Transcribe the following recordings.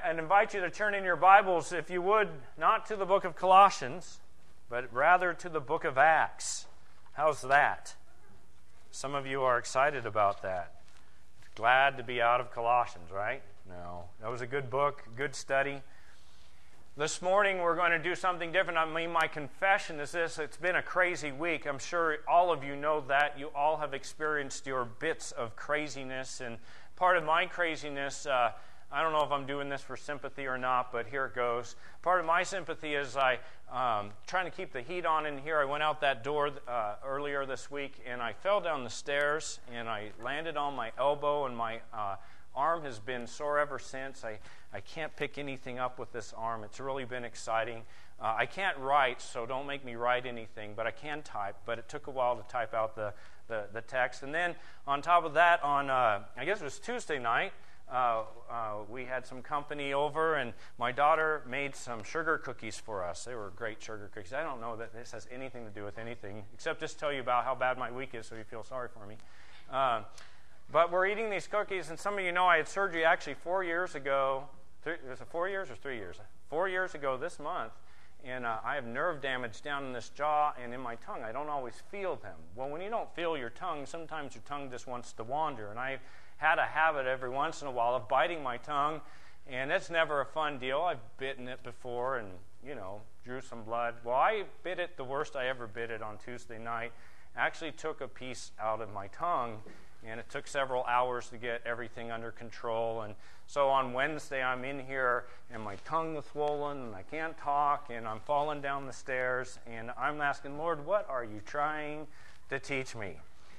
and invite you to turn in your Bibles, if you would, not to the book of Colossians, but rather to the book of Acts. How's that? Some of you are excited about that. Glad to be out of Colossians, right? No. That was a good book, good study. This morning we're going to do something different. I mean, my confession is this. It's been a crazy week. I'm sure all of you know that. You all have experienced your bits of craziness. And part of my craziness, I don't know if I'm doing this for sympathy or not, but here it goes. Part of my sympathy is trying to keep the heat on in here. I went out that door earlier this week, and I fell down the stairs, and I landed on my elbow, and my arm has been sore ever since. I can't pick anything up with this arm. It's really been exciting. I can't write, so don't make me write anything, but I can type. But it took a while to type out the text. And then on top of that, on I guess it was Tuesday night, we had some company over, and my daughter made some sugar cookies for us. They were great sugar cookies. I don't know that this has anything to do with anything, except just tell you about how bad my week is so you feel sorry for me. But we're eating these cookies, and some of you know I had surgery actually 4 years ago. Was it 4 years or 3 years? 4 years ago this month, and I have nerve damage down in this jaw and in my tongue. I don't always feel them. Well, when you don't feel your tongue, sometimes your tongue just wants to wander, and I had a habit every once in a while of biting my tongue, and it's never a fun deal. I've bitten it before and, drew some blood. Well, I bit it the worst I ever bit it on Tuesday night. Actually took a piece out of my tongue, and it took several hours to get everything under control. And so on Wednesday, I'm in here, and my tongue is swollen, and I can't talk, and I'm falling down the stairs, and I'm asking, Lord, what are you trying to teach me?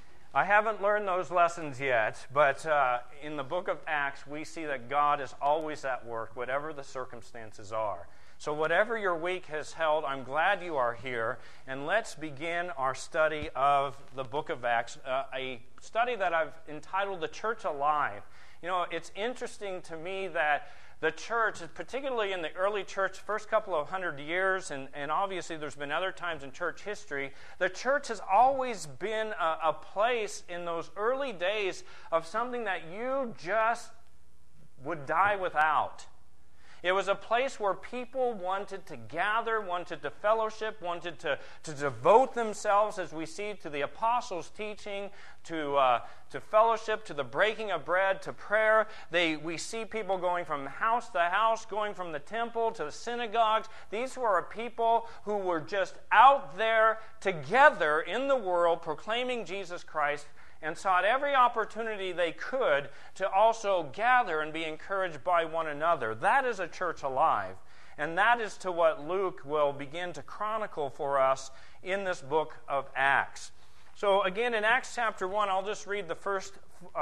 I haven't learned those lessons yet, but in the book of Acts, we see that God is always at work, whatever the circumstances are. So whatever your week has held, I'm glad you are here, and let's begin our study of the book of Acts, a study that I've entitled The Church Alive. It's interesting to me that the church, particularly in the early church, first couple of 100 years, and obviously there's been other times in church history, the church has always been a place in those early days of something that you just would die without. It was a place where people wanted to gather, wanted to fellowship, wanted to devote themselves, as we see, to the apostles' teaching, to fellowship, to the breaking of bread, to prayer. We see people going from house to house, going from the temple to the synagogues. These were people who were just out there together in the world proclaiming Jesus Christ, and sought every opportunity they could to also gather and be encouraged by one another. That is a church alive. And that is to what Luke will begin to chronicle for us in this book of Acts. So again, in Acts chapter 1, I'll just read the first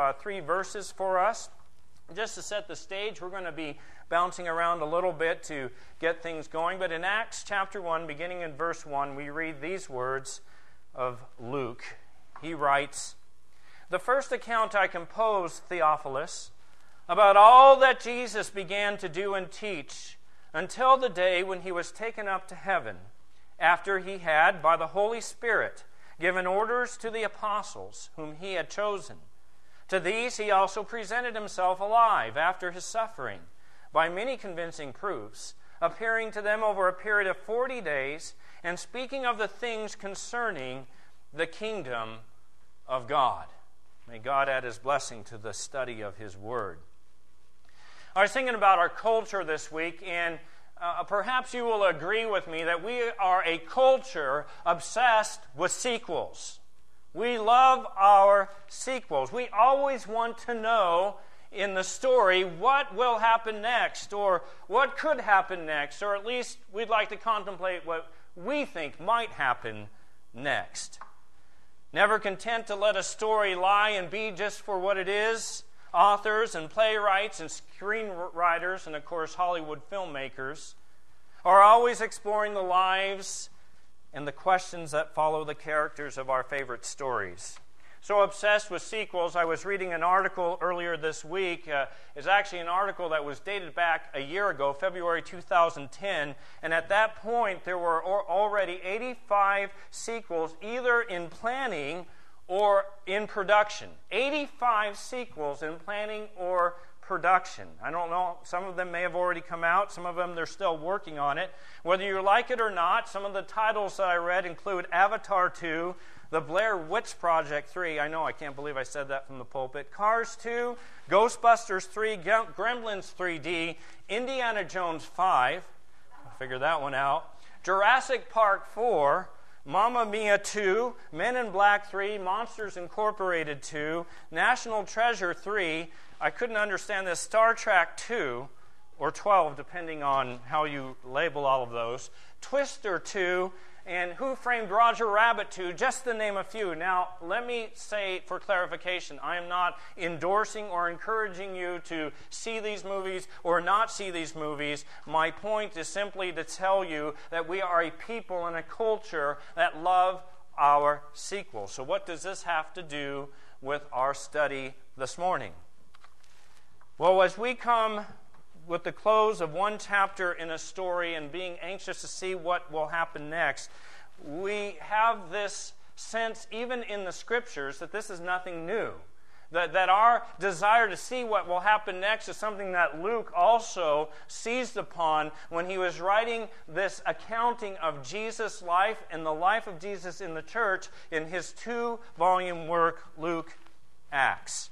3 verses for us. Just to set the stage, we're going to be bouncing around a little bit to get things going. But in Acts chapter 1, beginning in verse 1, we read these words of Luke. He writes, "The first account I composed, Theophilus, about all that Jesus began to do and teach until the day when he was taken up to heaven, after he had, by the Holy Spirit, given orders to the apostles whom he had chosen. To these he also presented himself alive after his suffering, by many convincing proofs, appearing to them over a period of 40 days, and speaking of the things concerning the kingdom of God." May God add His blessing to the study of His Word. I was thinking about our culture this week, and perhaps you will agree with me that we are a culture obsessed with sequels. We love our sequels. We always want to know in the story what will happen next, or what could happen next, or at least we'd like to contemplate what we think might happen next. Never content to let a story lie and be just for what it is, authors and playwrights and screenwriters and, of course, Hollywood filmmakers are always exploring the lives and the questions that follow the characters of our favorite stories. So obsessed with sequels, I was reading an article earlier this week. It's actually an article that was dated back a year ago, February 2010. And at that point, there were already 85 sequels either in planning or in production. 85 sequels in planning or production. I don't know, some of them may have already come out, some of them they're still working on it. Whether you like it or not, some of the titles that I read include Avatar 2, The Blair Witch Project 3, I know, I can't believe I said that from the pulpit, Cars 2, Ghostbusters 3, Gremlins 3D, Indiana Jones 5, I'll figure that one out, Jurassic Park 4, Mamma Mia 2, Men in Black 3, Monsters Incorporated 2, National Treasure 3, I couldn't understand this, Star Trek 2, or 12, depending on how you label all of those, Twister 2, and Who Framed Roger Rabbit 2, just to name a few. Now, let me say for clarification, I am not endorsing or encouraging you to see these movies or not see these movies. My point is simply to tell you that we are a people and a culture that love our sequels. So what does this have to do with our study this morning? Well, as we come with the close of one chapter in a story and being anxious to see what will happen next, we have this sense, even in the Scriptures, that this is nothing new. That our desire to see what will happen next is something that Luke also seized upon when he was writing this accounting of Jesus' life and the life of Jesus in the church in his 2-volume work, Luke Acts.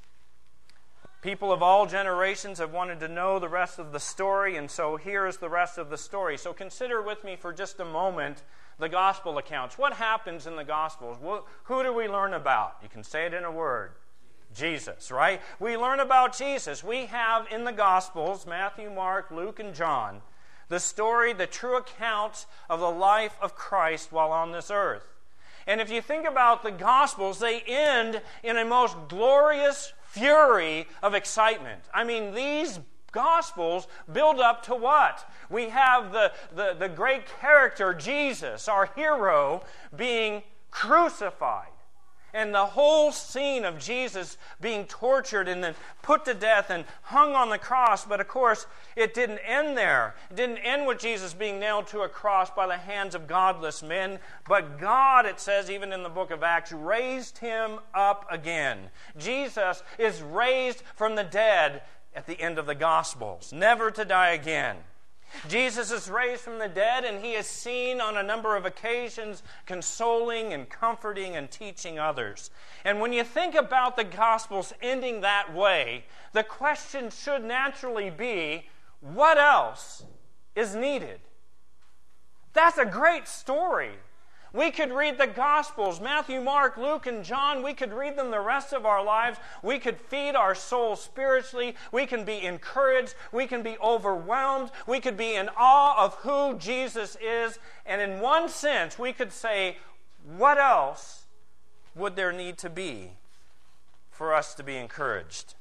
People of all generations have wanted to know the rest of the story, and so here is the rest of the story. So consider with me for just a moment the gospel accounts. What happens in the Gospels? Who do we learn about? You can say it in a word. Jesus, right? We learn about Jesus. We have in the Gospels, Matthew, Mark, Luke, and John, the story, the true account of the life of Christ while on this earth. And if you think about the Gospels, they end in a most glorious fury of excitement. I mean, these Gospels build up to what? We have the great character, Jesus, our hero, being crucified. And the whole scene of Jesus being tortured and then put to death and hung on the cross. But of course, it didn't end there. It didn't end with Jesus being nailed to a cross by the hands of godless men. But God, it says even in the book of Acts, raised him up again. Jesus is raised from the dead at the end of the Gospels, never to die again. Jesus is raised from the dead, and he is seen on a number of occasions consoling and comforting and teaching others. And when you think about the Gospels ending that way, the question should naturally be, what else is needed? That's a great story. We could read the Gospels, Matthew, Mark, Luke, and John. We could read them the rest of our lives. We could feed our souls spiritually. We can be encouraged. We can be overwhelmed. We could be in awe of who Jesus is. And in one sense, we could say, what else would there need to be for us to be encouraged?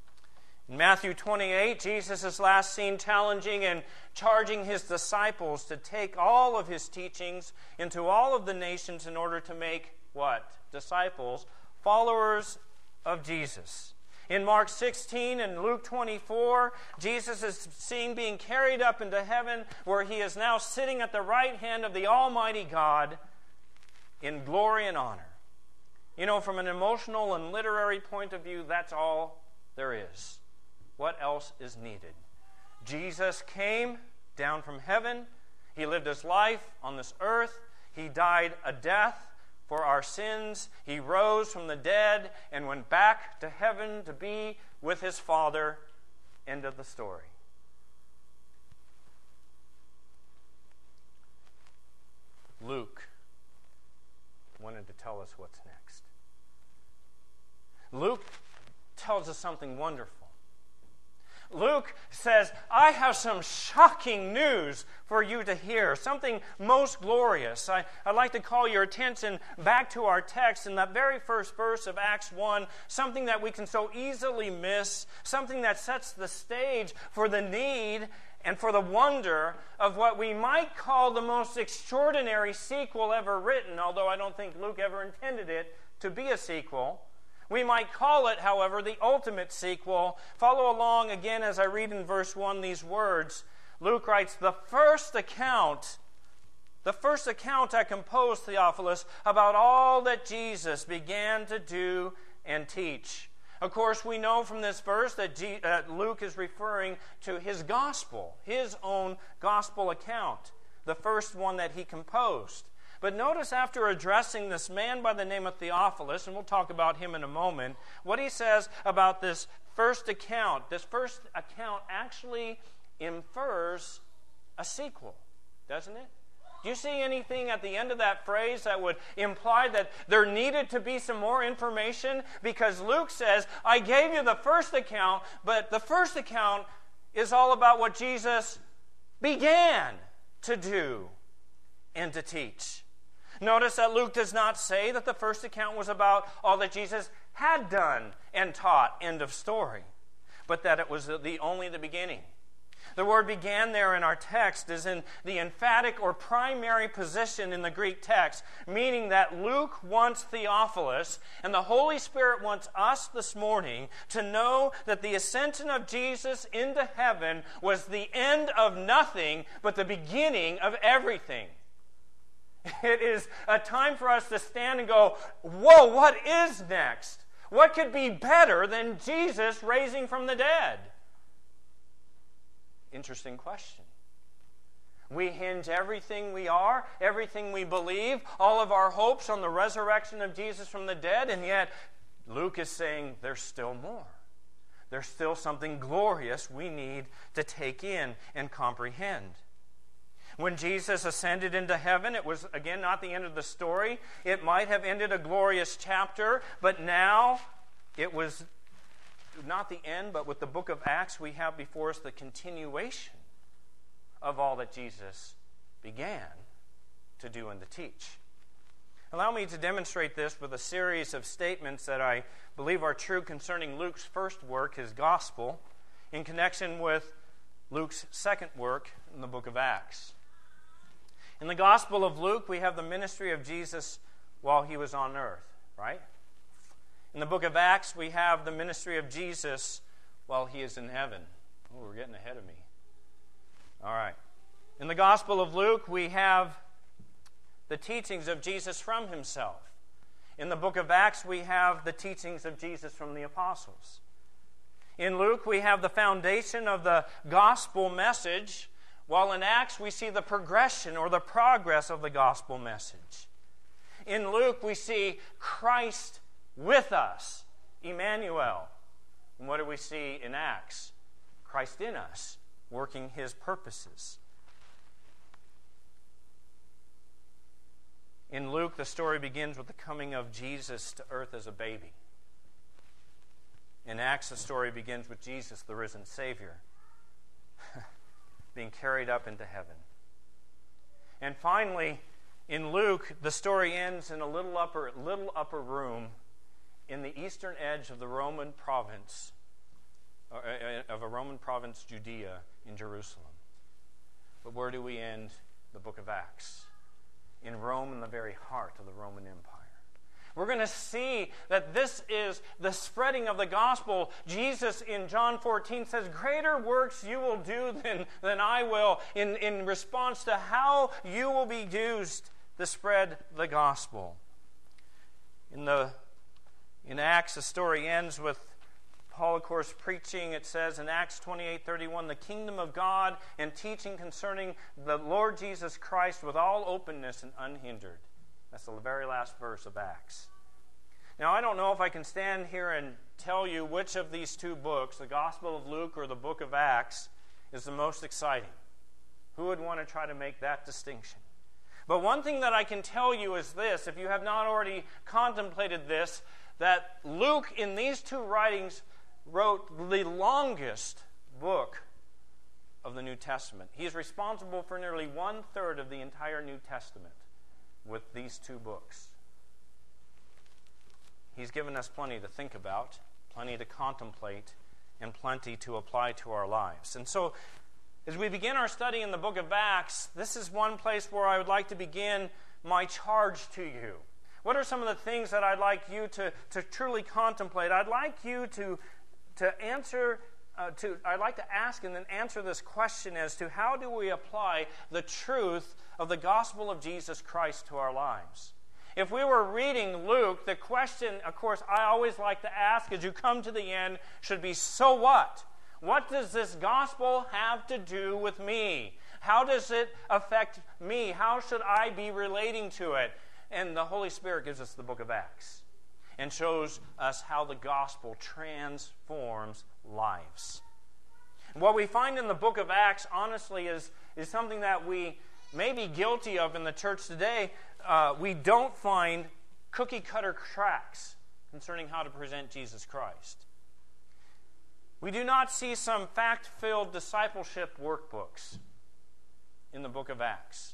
In Matthew 28, Jesus is last seen challenging and charging his disciples to take all of his teachings into all of the nations in order to make what? Disciples, followers of Jesus. In Mark 16 and Luke 24, Jesus is seen being carried up into heaven, where he is now sitting at the right hand of the Almighty God in glory and honor. You know, from an emotional and literary point of view, that's all there is. What else is needed? Jesus came down from heaven. He lived his life on this earth. He died a death for our sins. He rose from the dead and went back to heaven to be with his Father. End of the story. Luke wanted to tell us what's next. Luke tells us something wonderful. Luke says, I have some shocking news for you to hear, something most glorious. I'd like to call your attention back to our text in that very first verse of Acts 1, something that we can so easily miss, something that sets the stage for the need and for the wonder of what we might call the most extraordinary sequel ever written, although I don't think Luke ever intended it to be a sequel. We might call it, however, the ultimate sequel. Follow along again as I read in verse 1 these words. Luke writes, The first account I composed, Theophilus, about all that Jesus began to do and teach, Of course, we know from this verse that Luke is referring to his gospel, his own gospel account, the first one that he composed. But notice after addressing this man by the name of Theophilus, and we'll talk about him in a moment, what he says about this first account. This first account actually infers a sequel, doesn't it? Do you see anything at the end of that phrase that would imply that there needed to be some more information? Because Luke says, I gave you the first account, but the first account is all about what Jesus began to do and to teach. Notice that Luke does not say that the first account was about all that Jesus had done and taught, end of story, but that it was only the beginning. The word began there in our text is in the emphatic or primary position in the Greek text, meaning that Luke wants Theophilus and the Holy Spirit wants us this morning to know that the ascension of Jesus into heaven was the end of nothing but the beginning of everything. It is a time for us to stand and go, whoa, what is next? What could be better than Jesus raising from the dead? Interesting question. We hinge everything we are, everything we believe, all of our hopes on the resurrection of Jesus from the dead, and yet Luke is saying there's still more. There's still something glorious we need to take in and comprehend. When Jesus ascended into heaven, it was, again, not the end of the story. It might have ended a glorious chapter, but now it was not the end, but with the book of Acts, we have before us the continuation of all that Jesus began to do and to teach. Allow me to demonstrate this with a series of statements that I believe are true concerning Luke's first work, his gospel, in connection with Luke's second work in the book of Acts. In the Gospel of Luke, we have the ministry of Jesus while he was on earth, right? In the book of Acts, we have the ministry of Jesus while he is in heaven. Oh, we're getting ahead of me. All right. In the Gospel of Luke, we have the teachings of Jesus from himself. In the book of Acts, we have the teachings of Jesus from the apostles. In Luke, we have the foundation of the gospel message, while in Acts, we see the progression or the progress of the gospel message. In Luke, we see Christ with us, Emmanuel. And what do we see in Acts? Christ in us, working his purposes. In Luke, the story begins with the coming of Jesus to earth as a baby. In Acts, the story begins with Jesus, the risen Savior, being carried up into heaven. And finally, in Luke, the story ends in a little upper room in the eastern edge of the Roman province, Judea, in Jerusalem. But where do we end the book of Acts? In Rome, in the very heart of the Roman Empire. We're going to see that this is the spreading of the gospel. Jesus in John 14 says, greater works you will do than I will, in response to how you will be used to spread the gospel. In Acts, the story ends with Paul, of course, preaching. It says in Acts 28:31, the kingdom of God and teaching concerning the Lord Jesus Christ with all openness and unhindered. That's the very last verse of Acts. Now, I don't know if I can stand here and tell you which of these two books, the Gospel of Luke or the book of Acts, is the most exciting. Who would want to try to make that distinction? But one thing that I can tell you is this, if you have not already contemplated this, that Luke in these two writings wrote the longest book of the New Testament. He is responsible for nearly 1/3 of the entire New Testament with these two books. He's given us plenty to think about, plenty to contemplate, and plenty to apply to our lives. And so, as we begin our study in the book of Acts, this is one place where I would like to begin my charge to you. What are some of the things that I'd like you to truly contemplate? I'd like you to answer, I'd like to ask and then answer this question as to how do we apply the truth of the gospel of Jesus Christ to our lives? If we were reading Luke, the question, of course, I always like to ask as you come to the end should be, so what? What does this gospel have to do with me? How does it affect me? How should I be relating to it? And the Holy Spirit gives us the book of Acts and shows us how the gospel transforms lives. And what we find in the book of Acts, honestly, is something that we may be guilty of in the church today. We don't find cookie-cutter tracts concerning how to present Jesus Christ. We do not see some fact-filled discipleship workbooks in the book of Acts.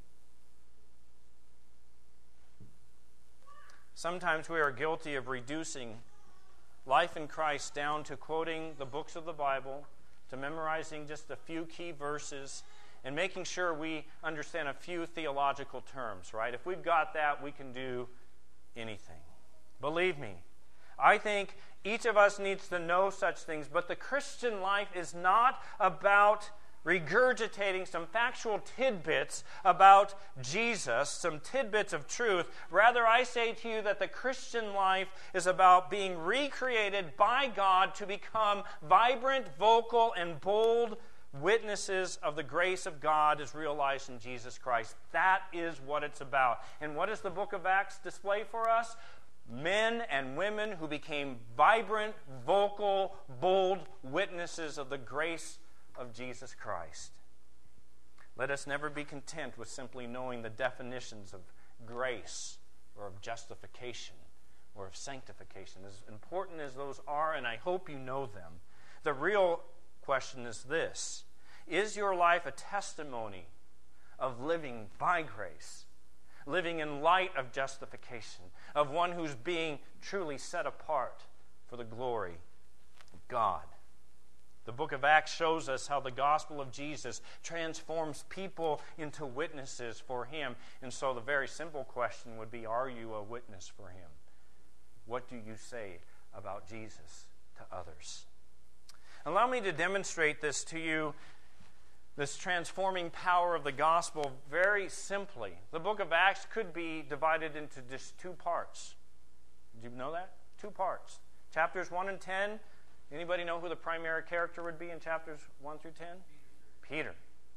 Sometimes we are guilty of reducing life in Christ down to quoting the books of the Bible, to memorizing just a few key verses, and making sure we understand a few theological terms, right? If we've got that, we can do anything. Believe me, I think each of us needs to know such things, but the Christian life is not about regurgitating some factual tidbits about Jesus, some tidbits of truth. Rather, I say to you that the Christian life is about being recreated by God to become vibrant, vocal, and bold witnesses of the grace of God as realized in Jesus Christ. That is what it's about. And what does the book of Acts display for us? Men and women who became vibrant, vocal, bold witnesses of the grace of Jesus Christ. Let us never be content with simply knowing the definitions of grace or of justification or of sanctification. As important as those are, and I hope you know them, the real question is this: is your life a testimony of living by grace, living in light of justification, of one who's being truly set apart for the glory of God? The book of Acts shows us how the gospel of Jesus transforms people into witnesses for Him. And so the very simple question would be, are you a witness for Him? What do you say about Jesus to others? Allow me to demonstrate this to you, this transforming power of the gospel, very simply. The book of Acts could be divided into just two parts. Did you know that? Two parts. Chapters 1 and 10. Anybody know who the primary character would be in chapters 1 through 10? Peter.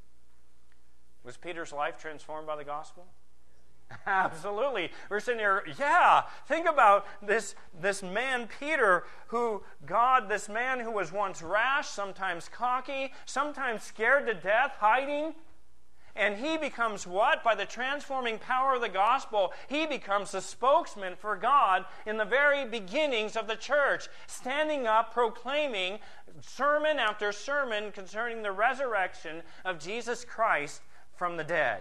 Was Peter's life transformed by the gospel? Absolutely. We're sitting here, think about this man Peter, this man who was once rash, sometimes cocky, sometimes scared to death, hiding. And he becomes what? By the transforming power of the gospel, he becomes the spokesman for God in the very beginnings of the church, standing up, proclaiming sermon after sermon concerning the resurrection of Jesus Christ from the dead.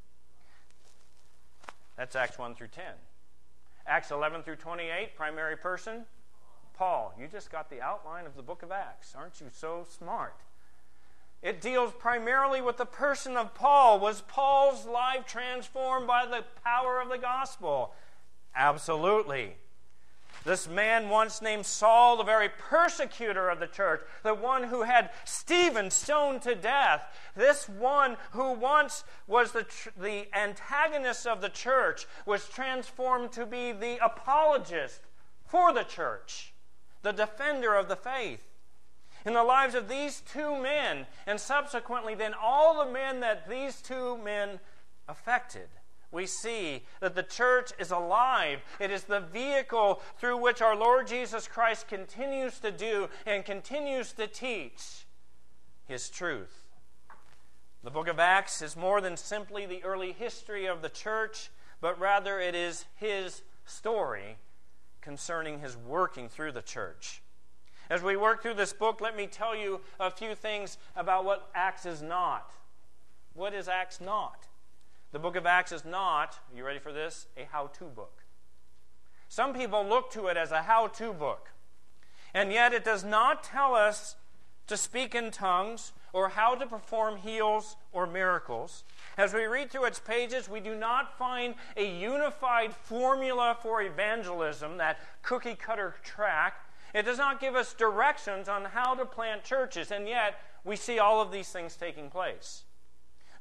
That's Acts 1 through 10. Acts 11 through 28, primary person, Paul. You just got the outline of the book of Acts. Aren't you so smart? It deals primarily with the person of Paul. Was Paul's life transformed by the power of the gospel? Absolutely. This man once named Saul, the very persecutor of the church, the one who had Stephen stoned to death, this one who once was the antagonist of the church, was transformed to be the apologist for the church, the defender of the faith. In the lives of these two men, and subsequently then all the men that these two men affected, we see that the church is alive. It is the vehicle through which our Lord Jesus Christ continues to do and continues to teach His truth. The book of Acts is more than simply the early history of the church, but rather it is His story concerning His working through the church. As we work through this book, let me tell you a few things about what Acts is not. What is Acts not? The book of Acts is not, are you ready for this, a how-to book. Some people look to it as a how-to book. And yet it does not tell us to speak in tongues or how to perform heals or miracles. As we read through its pages, we do not find a unified formula for evangelism, that cookie-cutter track. It does not give us directions on how to plant churches, and yet we see all of these things taking place.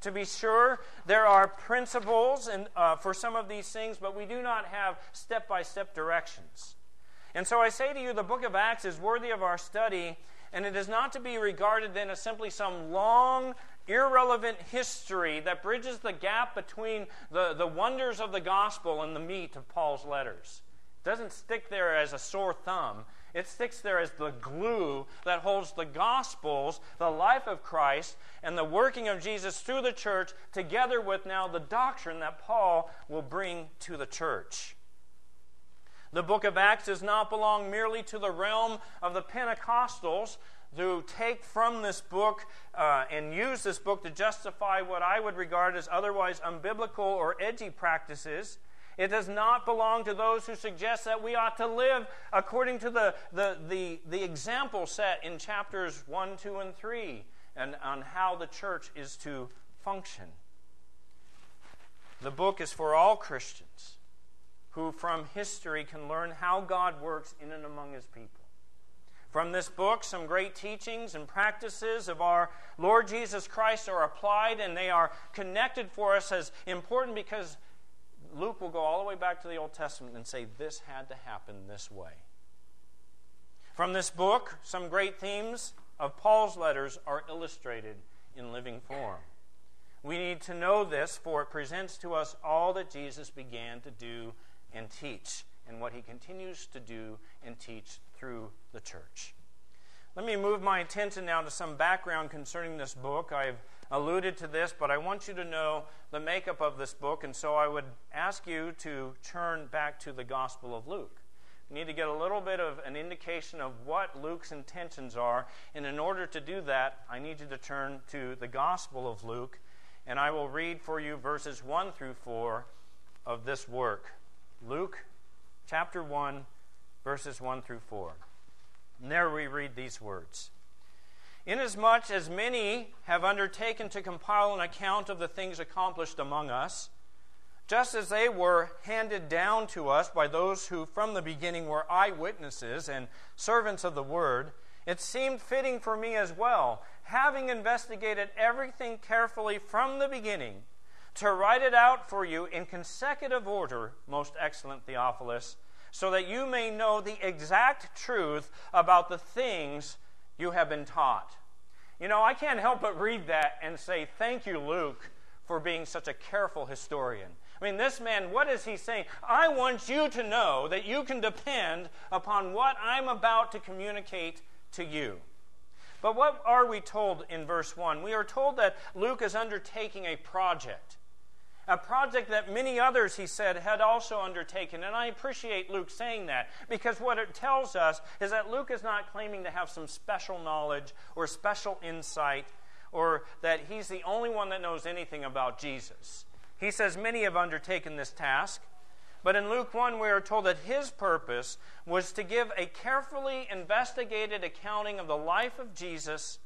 To be sure, there are principles for some of these things, but we do not have step-by-step directions. And so I say to you, the book of Acts is worthy of our study, and it is not to be regarded then as simply some long, irrelevant history that bridges the gap between the wonders of the gospel and the meat of Paul's letters. It doesn't stick there as a sore thumb. It sticks there as the glue that holds the Gospels, the life of Christ, and the working of Jesus through the church, together with now the doctrine that Paul will bring to the church. The book of Acts does not belong merely to the realm of the Pentecostals who take from this book and use this book to justify what I would regard as otherwise unbiblical or edgy practices. It does not belong to those who suggest that we ought to live according to the example set in chapters 1, 2, and 3 and on how the church is to function. The book is for all Christians who from history can learn how God works in and among His people. From this book, some great teachings and practices of our Lord Jesus Christ are applied, and they are connected for us as important because Luke will go all the way back to the Old Testament and say, this had to happen this way. From this book, some great themes of Paul's letters are illustrated in living form. We need to know this, for it presents to us all that Jesus began to do and teach, and what He continues to do and teach through the church. Let me move my attention now to some background concerning this book. I've alluded to this, but I want you to know the makeup of this book, and so I would ask you to turn back to the Gospel of Luke. We need to get a little bit of an indication of what Luke's intentions are, and in order to do that, I need you to turn to the Gospel of Luke, and I will read for you verses 1 through 4 of this work. Luke chapter 1, verses 1 through 4. And there we read these words. Inasmuch as many have undertaken to compile an account of the things accomplished among us, just as they were handed down to us by those who from the beginning were eyewitnesses and servants of the word, it seemed fitting for me as well, having investigated everything carefully from the beginning, to write it out for you in consecutive order, most excellent Theophilus, so that you may know the exact truth about the things you have been taught. You know, I can't help but read that and say, thank you, Luke, for being such a careful historian. I mean, this man, what is he saying? I want you to know that you can depend upon what I'm about to communicate to you. But what are we told in verse 1? We are told that Luke is undertaking a project that many others, he said, had also undertaken. And I appreciate Luke saying that, because what it tells us is that Luke is not claiming to have some special knowledge or special insight, or that he's the only one that knows anything about Jesus. He says many have undertaken this task, but in Luke 1 we are told that his purpose was to give a carefully investigated accounting of the life of Jesus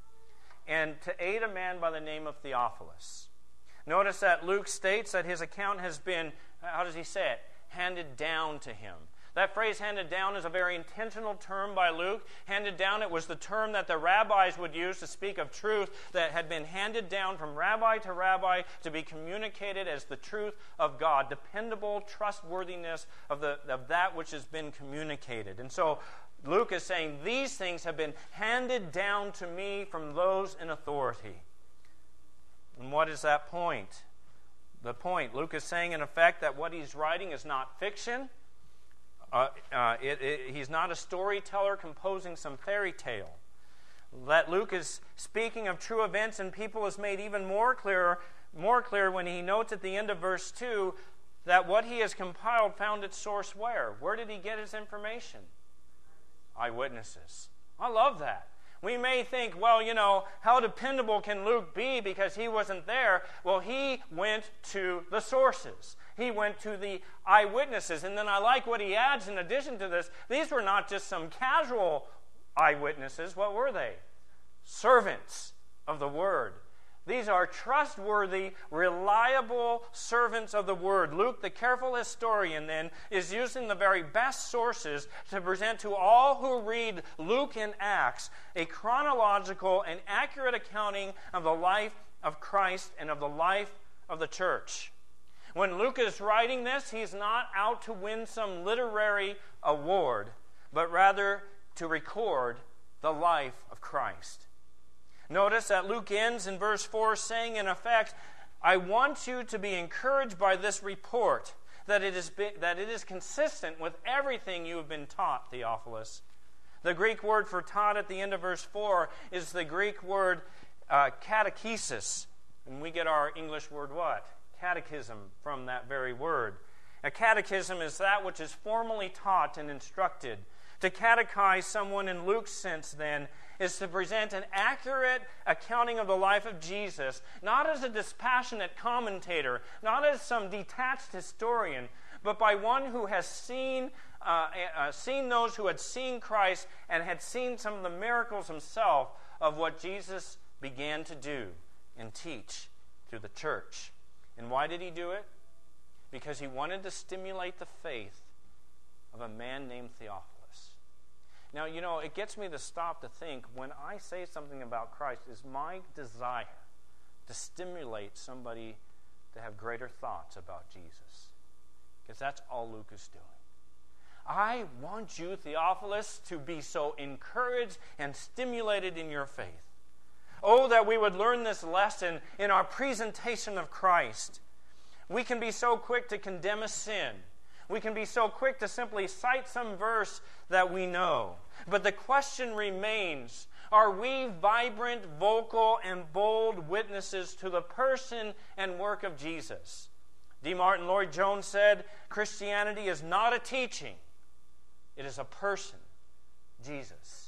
and to aid a man by the name of Theophilus. Notice that Luke states that his account has been, how does he say it? Handed down to him. That phrase, handed down, is a very intentional term by Luke. Handed down, it was the term that the rabbis would use to speak of truth that had been handed down from rabbi to rabbi to be communicated as the truth of God, dependable trustworthiness of that which has been communicated. And so Luke is saying, these things have been handed down to me from those in authority. And what is that point? The point, Luke is saying in effect that what he's writing is not fiction. He's not a storyteller composing some fairy tale. That Luke is speaking of true events and people is made even more clear when he notes at the end of verse 2 that what he has compiled found its source where? Where did he get his information? Eyewitnesses. I love that. We may think, well, you know, how dependable can Luke be because he wasn't there? Well, he went to the sources. He went to the eyewitnesses. And then I like what he adds in addition to this. These were not just some casual eyewitnesses. What were they? Servants of the word. These are trustworthy, reliable servants of the word. Luke, the careful historian, then, is using the very best sources to present to all who read Luke and Acts a chronological and accurate accounting of the life of Christ and of the life of the church. When Luke is writing this, he's not out to win some literary award, but rather to record the life of Christ. Notice that Luke ends in verse 4 saying, in effect, I want you to be encouraged by this report, that it is consistent with everything you have been taught, Theophilus. The Greek word for taught at the end of verse 4 is the Greek word catechesis. And we get our English word what? Catechism from that very word. A catechism is that which is formally taught and instructed. To catechize someone in Luke's sense, then, is to present an accurate accounting of the life of Jesus, not as a dispassionate commentator, not as some detached historian, but by one who has seen those who had seen Christ and had seen some of the miracles himself of what Jesus began to do and teach through the church. And why did he do it? Because he wanted to stimulate the faith of a man named Theophilus. Now, it gets me to stop to think, when I say something about Christ, is my desire to stimulate somebody to have greater thoughts about Jesus. Because that's all Luke is doing. I want you, Theophilus, to be so encouraged and stimulated in your faith. Oh, that we would learn this lesson in our presentation of Christ. We can be so quick to condemn a sin. We can be so quick to simply cite some verse that we know. But the question remains, are we vibrant, vocal, and bold witnesses to the person and work of Jesus? D. Martin Lloyd-Jones said, Christianity is not a teaching. It is a person, Jesus.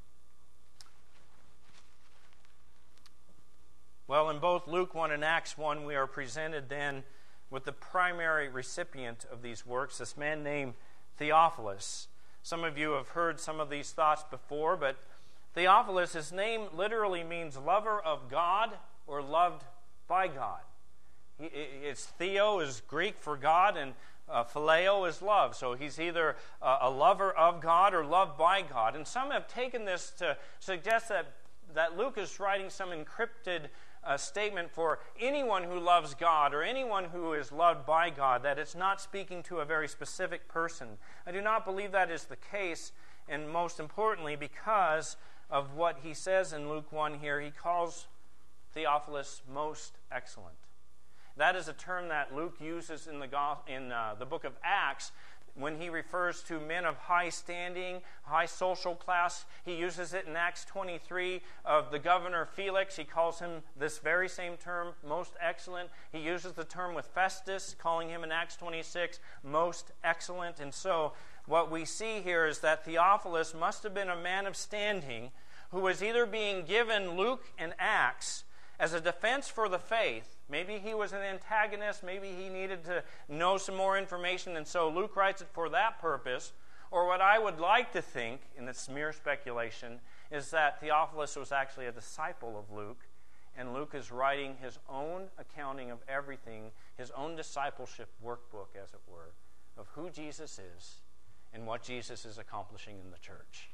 Well, in both Luke 1 and Acts 1, we are presented then with the primary recipient of these works, this man named Theophilus. Some of you have heard some of these thoughts before, but Theophilus, his name literally means lover of God or loved by God. It's Theo is Greek for God, and phileo is love. So he's either a lover of God or loved by God. And some have taken this to suggest that Luke is writing some encrypted statement for anyone who loves God or anyone who is loved by God, that it's not speaking to a very specific person. I do not believe that is the case, and most importantly, because of what he says in Luke 1 here, he calls Theophilus most excellent. That is a term that Luke uses in the book of Acts when he refers to men of high standing, high social class. He uses it in Acts 23 of the governor Felix. He calls him this very same term, most excellent. He uses the term with Festus, calling him in Acts 26 most excellent. And so what we see here is that Theophilus must have been a man of standing who was either being given Luke and Acts as a defense for the faith. Maybe he was an antagonist. Maybe he needed to know some more information, and so Luke writes it for that purpose. Or what I would like to think, and it's mere speculation, is that Theophilus was actually a disciple of Luke, and Luke is writing his own accounting of everything, his own discipleship workbook, as it were, of who Jesus is and what Jesus is accomplishing in the church.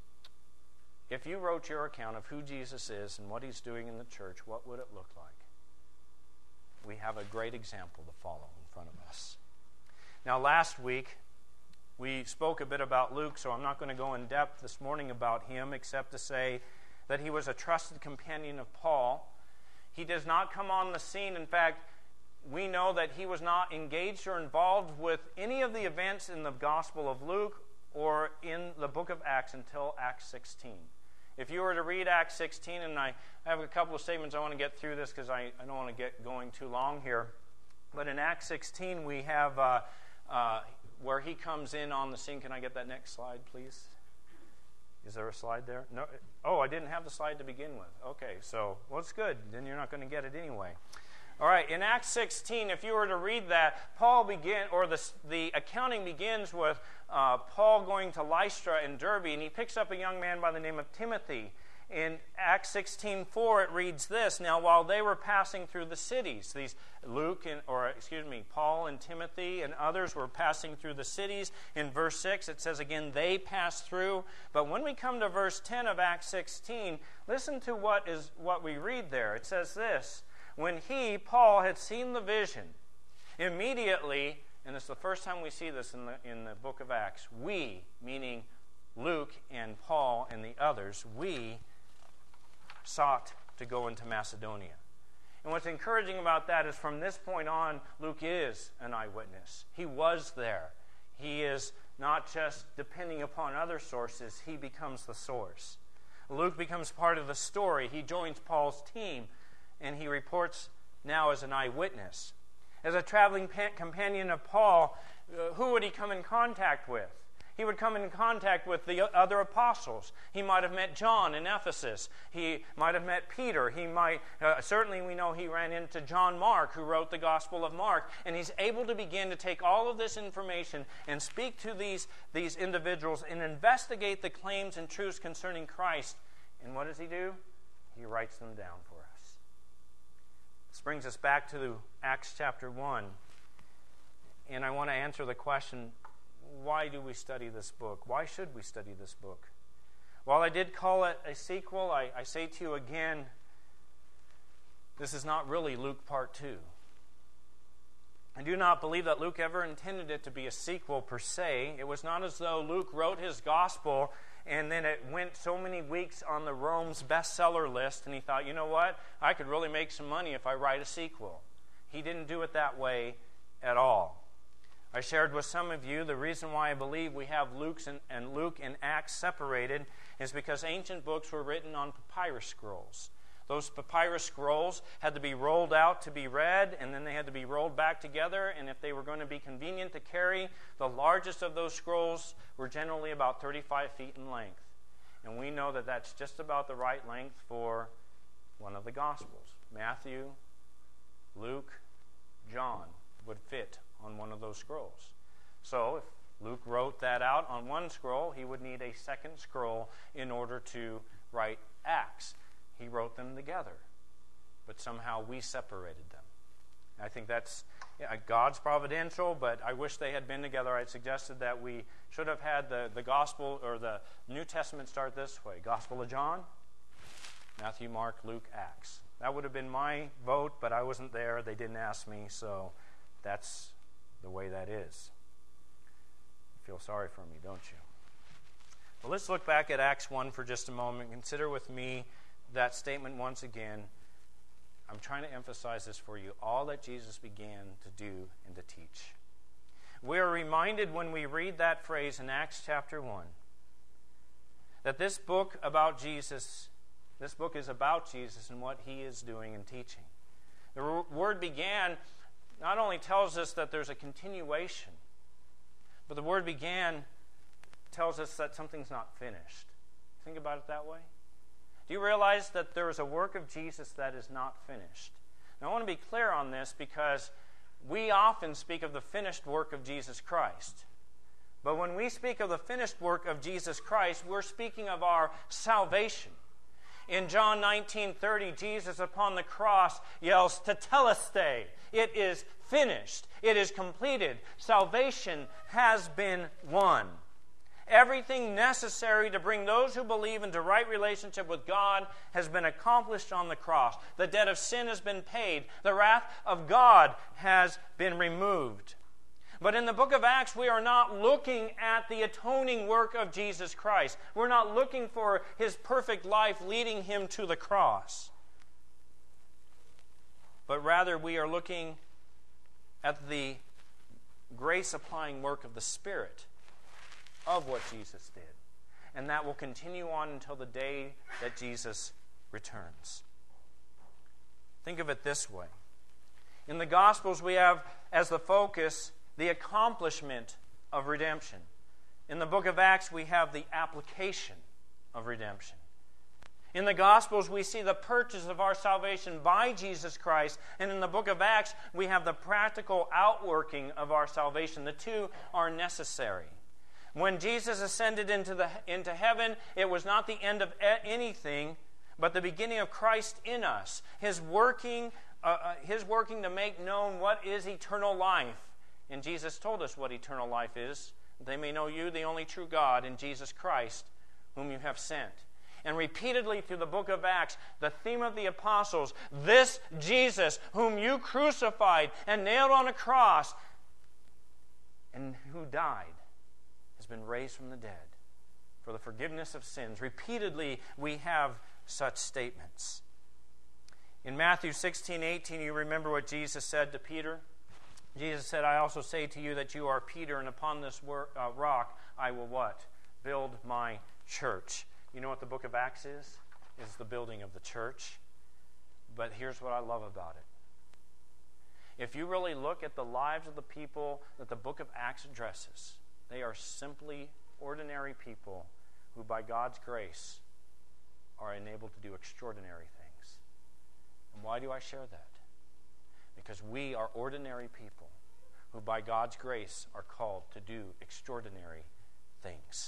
If you wrote your account of who Jesus is and what he's doing in the church, what would it look like? We have a great example to follow in front of us. Now, last week, we spoke a bit about Luke, so I'm not going to go in depth this morning about him, except to say that he was a trusted companion of Paul. He does not come on the scene. In fact, we know that he was not engaged or involved with any of the events in the Gospel of Luke or in the book of Acts until Acts 16. If you were to read Acts 16, and I have a couple of statements, I want to get through this because I don't want to get going too long here. But in Acts 16, we have where he comes in on the scene. Can I get that next slide, please? Is there a slide there? No. Oh, I didn't have the slide to begin with. Okay, so, well, it's good. Then you're not going to get it anyway. All right, in Acts 16, if you were to read that, the accounting begins with Paul going to Lystra and Derbe, and he picks up a young man by the name of Timothy. In Acts 16:4, it reads this: Now, while they were passing through the cities, Paul and Timothy and others were passing through the cities. In verse 6, it says again, they passed through. But when we come to verse 10 of Acts 16, listen to what we read there. It says this: when he, Paul, had seen the vision, immediately, and it's the first time we see this in the book of Acts, we, meaning Luke and Paul and the others, we sought to go into Macedonia. And what's encouraging about that is from this point on, Luke is an eyewitness. He was there. He is not just depending upon other sources, he becomes the source. Luke becomes part of the story. He joins Paul's team, and he reports now as an eyewitness. As a traveling companion of Paul, who would he come in contact with? He would come in contact with the other apostles. He might have met John in Ephesus. He might have met Peter. He might, certainly we know he ran into John Mark, who wrote the Gospel of Mark. And he's able to begin to take all of this information and speak to these individuals and investigate the claims and truths concerning Christ. And what does he do? He writes them down for us. This brings us back to Acts chapter 1. And I want to answer the question, why do we study this book? Why should we study this book? While I did call it a sequel, I say to you again, this is not really Luke Part 2. I do not believe that Luke ever intended it to be a sequel per se. It was not as though Luke wrote his gospel and then it went so many weeks on the Rome's bestseller list and he thought, you know what? I could really make some money if I write a sequel. He didn't do it that way at all. I shared with some of you the reason why I believe we have Luke and Acts separated is because ancient books were written on papyrus scrolls. Those papyrus scrolls had to be rolled out to be read, and then they had to be rolled back together, and if they were going to be convenient to carry, the largest of those scrolls were generally about 35 feet in length. And we know that that's just about the right length for one of the Gospels. Matthew, Luke, John would fit on one of those scrolls. So if Luke wrote that out on one scroll, he would need a second scroll in order to write Acts. He wrote them together, but somehow we separated them. I think that's God's providential, but I wish they had been together. I suggested that we should have had the Gospel or the New Testament start this way. Gospel of John, Matthew, Mark, Luke, Acts. That would have been my vote, but I wasn't there. They didn't ask me, so that's the way that is. You feel sorry for me, don't you? Well, let's look back at Acts 1 for just a moment. Consider with me that statement once again. I'm trying to emphasize this for you. All that Jesus began to do and to teach. We are reminded when we read that phrase in Acts chapter 1 that this book about Jesus, this book is about Jesus and what he is doing and teaching. The word began not only tells us that there's a continuation, but the word began tells us that something's not finished. Think about it that way. Do you realize that there is a work of Jesus that is not finished? Now, I want to be clear on this because we often speak of the finished work of Jesus Christ. But when we speak of the finished work of Jesus Christ, we're speaking of our salvation. In John 19:30, Jesus upon the cross yells, "Tetelestai." It is finished. It is completed. Salvation has been won. Everything necessary to bring those who believe into right relationship with God has been accomplished on the cross. The debt of sin has been paid. The wrath of God has been removed. But in the book of Acts, we are not looking at the atoning work of Jesus Christ. We're not looking for his perfect life leading him to the cross. But rather, we are looking at the grace-applying work of the Spirit of what Jesus did. And that will continue on until the day that Jesus returns. Think of it this way. In the Gospels, we have as the focus the accomplishment of redemption. In the book of Acts, we have the application of redemption. In the Gospels, we see the purchase of our salvation by Jesus Christ. And in the book of Acts, we have the practical outworking of our salvation. The two are necessary. When Jesus ascended into heaven, it was not the end of anything, but the beginning of Christ in us. His working to make known what is eternal life. And Jesus told us what eternal life is. They may know you, the only true God, and Jesus Christ, whom you have sent. and repeatedly through the book of Acts, the theme of the apostles, this Jesus whom you crucified and nailed on a cross and who died has been raised from the dead for the forgiveness of sins. Repeatedly we have such statements. In Matthew 16:18, you remember what Jesus said to Peter? Jesus said, I also say to you that you are Peter, and upon this rock I will what? Build my church. You know what the book of Acts is? It's the building of the church. But here's what I love about it. If you really look at the lives of the people that the book of Acts addresses, they are simply ordinary people who by God's grace are enabled to do extraordinary things. And why do I share that? Because we are ordinary people who by God's grace are called to do extraordinary things.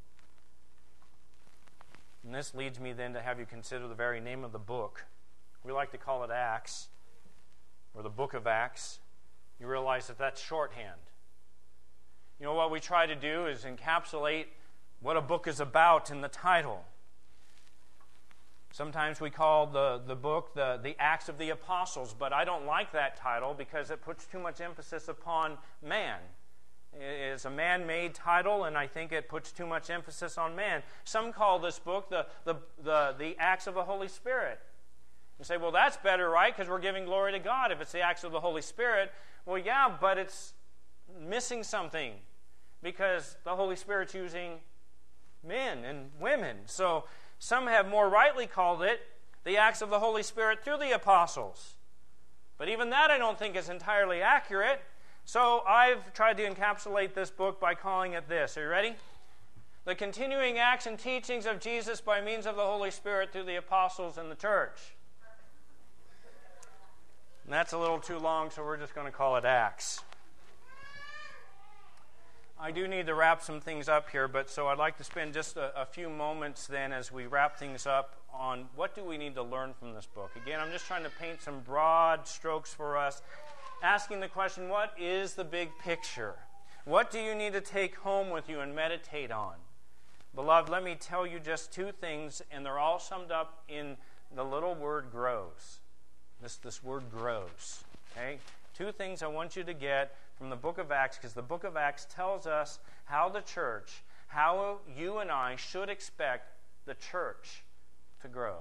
And this leads me then to have you consider the very name of the book. We like to call it Acts, or the book of Acts. You realize that that's shorthand. You know, what we try to do is encapsulate what a book is about in the title. Sometimes we call the book the Acts of the Apostles, but I don't like that title because it puts too much emphasis upon man. It's a man-made title, and I think it puts too much emphasis on man. Some call this book the Acts of the Holy Spirit. You say, well, that's better, right? Because we're giving glory to God if it's the Acts of the Holy Spirit. Well, yeah, but it's missing something because the Holy Spirit's using men and women. So some have more rightly called it the Acts of the Holy Spirit through the apostles. But even that I don't think is entirely accurate. So I've tried to encapsulate this book by calling it this. Are you ready? The continuing acts and teachings of Jesus by means of the Holy Spirit through the apostles and the church. And that's a little too long, so we're just going to call it Acts. I do need to wrap some things up here, but so I'd like to spend just a few moments then as we wrap things up on what do we need to learn from this book. Again, I'm just trying to paint some broad strokes for us, asking the question, what is the big picture? What do you need to take home with you and meditate on? Beloved, let me tell you just two things, and they're all summed up in the little word grows. This word grows. Okay? Two things I want you to get from the book of Acts, because the book of Acts tells us how the church, how you and I should expect the church to grow.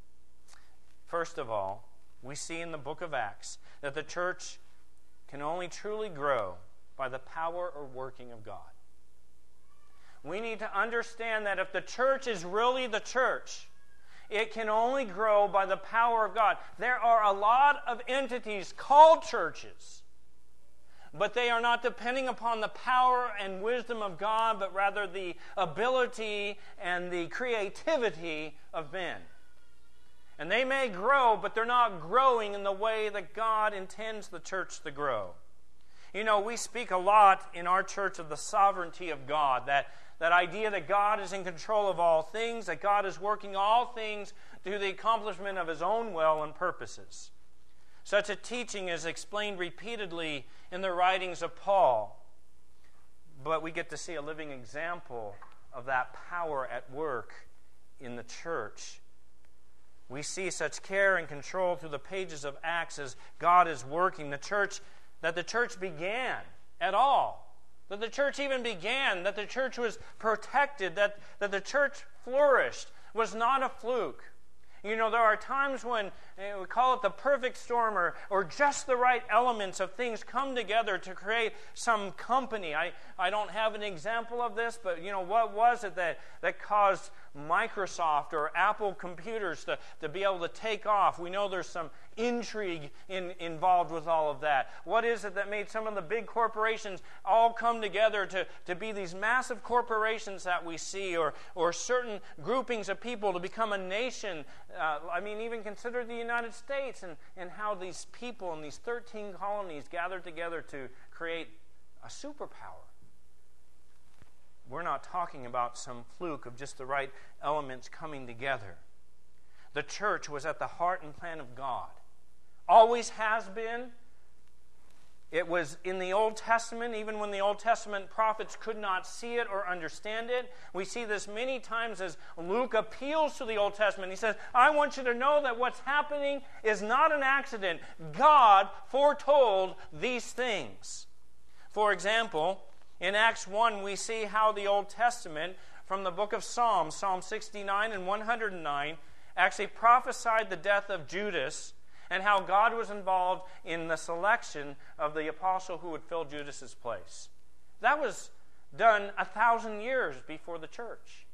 First of all, we see in the book of Acts that the church can only truly grow by the power or working of God. We need to understand that if the church is really the church, it can only grow by the power of God. There are a lot of entities called churches, but they are not depending upon the power and wisdom of God, but rather the ability and the creativity of men. And they may grow, but they're not growing in the way that God intends the church to grow. You know, we speak a lot in our church of the sovereignty of God, that idea that God is in control of all things, that God is working all things to the accomplishment of His own will and purposes. Such a teaching is explained repeatedly in the writings of Paul, but we get to see a living example of that power at work in the church. We see such care and control through the pages of Acts as God is working. That the church began at all. That the church even began. That the church was protected. That the church flourished was not a fluke. You know, there are times when we call it the perfect storm or just the right elements of things come together to create some company. I don't have an example of this, but you know, what was it that caused Microsoft or Apple computers to be able to take off? We know there's some intrigue involved with all of that. What is it that made some of the big corporations all come together to be these massive corporations that we see, or certain groupings of people to become a nation? Even consider the United States and how these people in these 13 colonies gathered together to create a superpower. We're not talking about some fluke of just the right elements coming together. The church was at the heart and plan of God. Always has been, It was in the Old Testament, even when the Old Testament prophets could not see it or understand it. We see this many times as Luke appeals to the Old Testament. He says, I want you to know that what's happening is not an accident. God foretold these things. For example, in Acts 1, we see how the Old Testament, from the book of Psalms, Psalm 69 and 109, actually prophesied the death of Judas, and how God was involved in the selection of the apostle who would fill Judas's place. That was done 1,000 years before the church.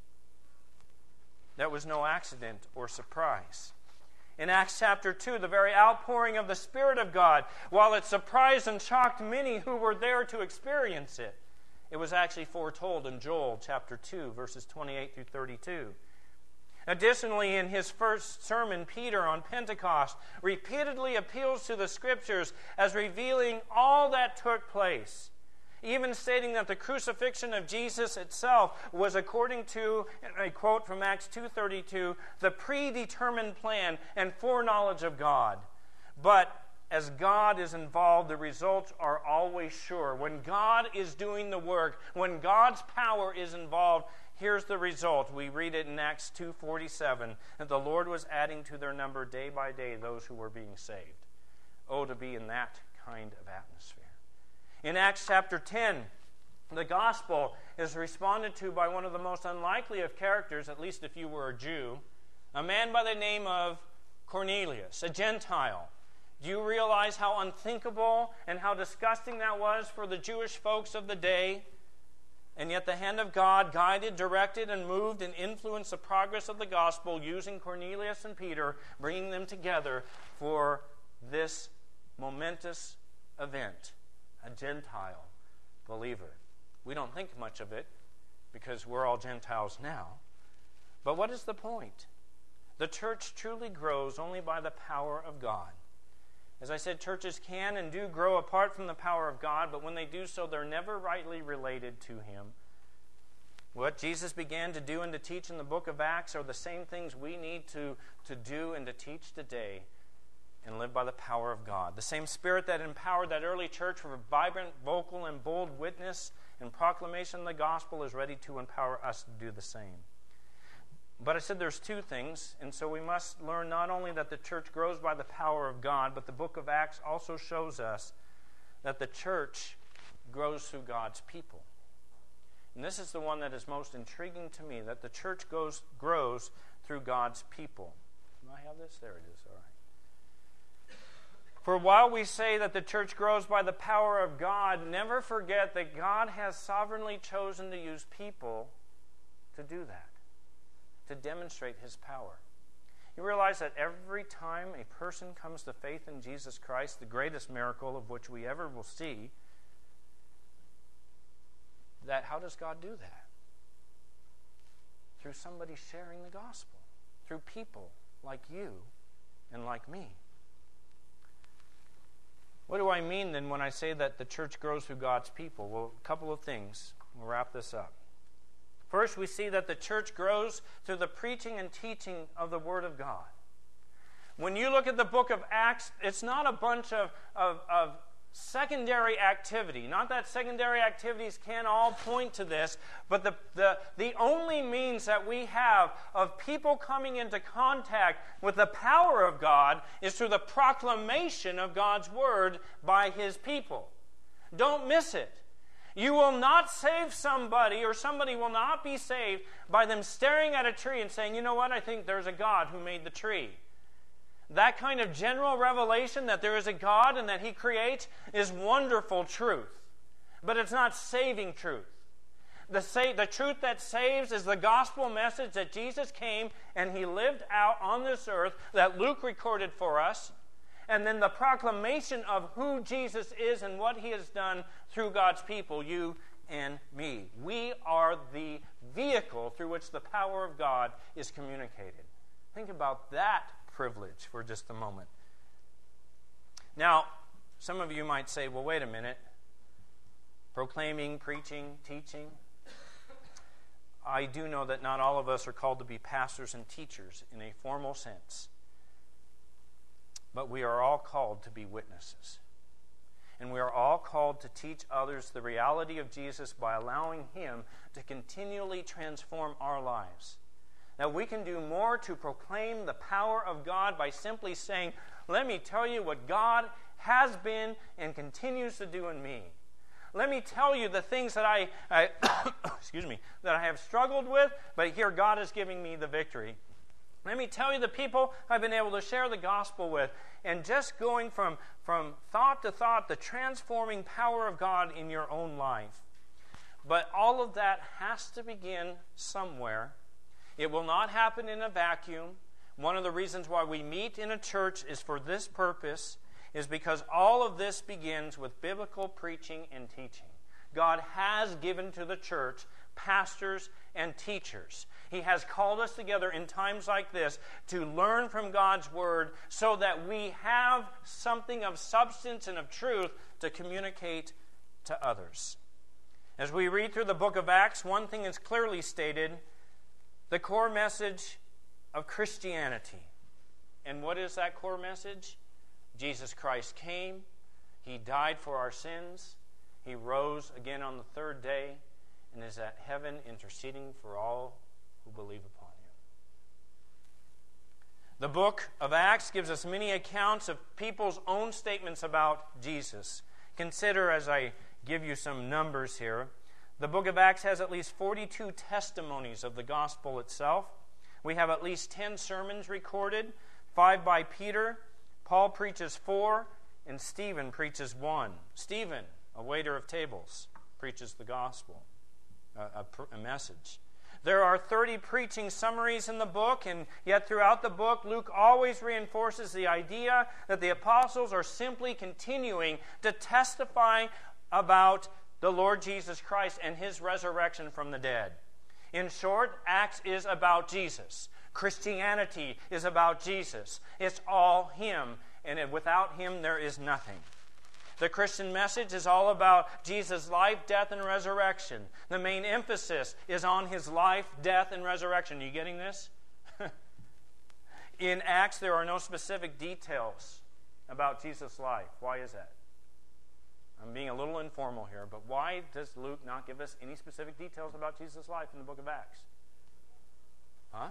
That was no accident or surprise. In Acts chapter 2, the very outpouring of the Spirit of God, while it surprised and shocked many who were there to experience it, it was actually foretold in Joel chapter 2, verses 28 through 32. Additionally, in his first sermon, Peter on Pentecost repeatedly appeals to the Scriptures as revealing all that took place, even stating that the crucifixion of Jesus itself was according to, and I quote from Acts 2:32, the predetermined plan and foreknowledge of God. But as God is involved, the results are always sure. When God is doing the work, when God's power is involved, here's the result. We read it in Acts 2:47, that the Lord was adding to their number day by day those who were being saved. Oh, to be in that kind of atmosphere. In Acts chapter 10, the gospel is responded to by one of the most unlikely of characters, at least if you were a Jew, a man by the name of Cornelius, a Gentile. Do you realize how unthinkable and how disgusting that was for the Jewish folks of the day? And yet the hand of God guided, directed, and moved and influenced the progress of the gospel using Cornelius and Peter, bringing them together for this momentous event, a Gentile believer. We don't think much of it because we're all Gentiles now. But what is the point? The church truly grows only by the power of God. As I said, churches can and do grow apart from the power of God, but when they do so, they're never rightly related to Him. What Jesus began to do and to teach in the book of Acts are the same things we need to do and to teach today and live by the power of God. The same Spirit that empowered that early church for vibrant, vocal, and bold witness and proclamation of the gospel is ready to empower us to do the same. But I said there's two things, and so we must learn not only that the church grows by the power of God, but the book of Acts also shows us that the church grows through God's people. And this is the one that is most intriguing to me, that the church grows through God's people. Do I have this? There it is. All right. For while we say that the church grows by the power of God, never forget that God has sovereignly chosen to use people to do that, to demonstrate His power. You realize that every time a person comes to faith in Jesus Christ, the greatest miracle of which we ever will see, that how does God do that? Through somebody sharing the gospel, through people like you and like me. What do I mean then when I say that the church grows through God's people? Well, a couple of things. We'll wrap this up. First, we see that the church grows through the preaching and teaching of the Word of God. When you look at the book of Acts, it's not a bunch of secondary activity. Not that secondary activities can all point to this, but the only means that we have of people coming into contact with the power of God is through the proclamation of God's Word by His people. Don't miss it. You will not save somebody, or somebody will not be saved by them staring at a tree and saying, you know what, I think there's a God who made the tree. That kind of general revelation that there is a God and that He creates is wonderful truth. But it's not saving truth. The truth that saves is the gospel message that Jesus came and He lived out on this earth that Luke recorded for us. And then the proclamation of who Jesus is and what He has done through God's people, you and me. We are the vehicle through which the power of God is communicated. Think about that privilege for just a moment. Now, some of you might say, well, wait a minute. Proclaiming, preaching, teaching. I do know that not all of us are called to be pastors and teachers in a formal sense. But we are all called to be witnesses. And we are all called to teach others the reality of Jesus by allowing Him to continually transform our lives. Now, we can do more to proclaim the power of God by simply saying, let me tell you what God has been and continues to do in me. Let me tell you the things that I that I have struggled with, but here God is giving me the victory. Let me tell you the people I've been able to share the gospel with. And just going from thought to thought, the transforming power of God in your own life. But all of that has to begin somewhere. It will not happen in a vacuum. One of the reasons why we meet in a church is for this purpose, is because all of this begins with biblical preaching and teaching. God has given to the church pastors and teachers. He has called us together in times like this to learn from God's Word so that we have something of substance and of truth to communicate to others. As we read through the book of Acts, one thing is clearly stated: the core message of Christianity. And what is that core message? Jesus Christ came, He died for our sins, He rose again on the third day, and is at heaven interceding for all who believe upon Him. The book of Acts gives us many accounts of people's own statements about Jesus. Consider, as I give you some numbers here, the book of Acts has at least 42 testimonies of the gospel itself. We have at least 10 sermons recorded, 5 by Peter. Paul preaches 4, and Stephen preaches 1. Stephen, a waiter of tables, preaches the gospel, a message. There are 30 preaching summaries in the book, and yet throughout the book, Luke always reinforces the idea that the apostles are simply continuing to testify about the Lord Jesus Christ and His resurrection from the dead. In short, Acts is about Jesus. Christianity is about Jesus. It's all Him, and without Him there is nothing. The Christian message is all about Jesus' life, death, and resurrection. The main emphasis is on His life, death, and resurrection. Are you getting this? In Acts, there are no specific details about Jesus' life. Why is that? I'm being a little informal here, but why does Luke not give us any specific details about Jesus' life in the book of Acts? Huh?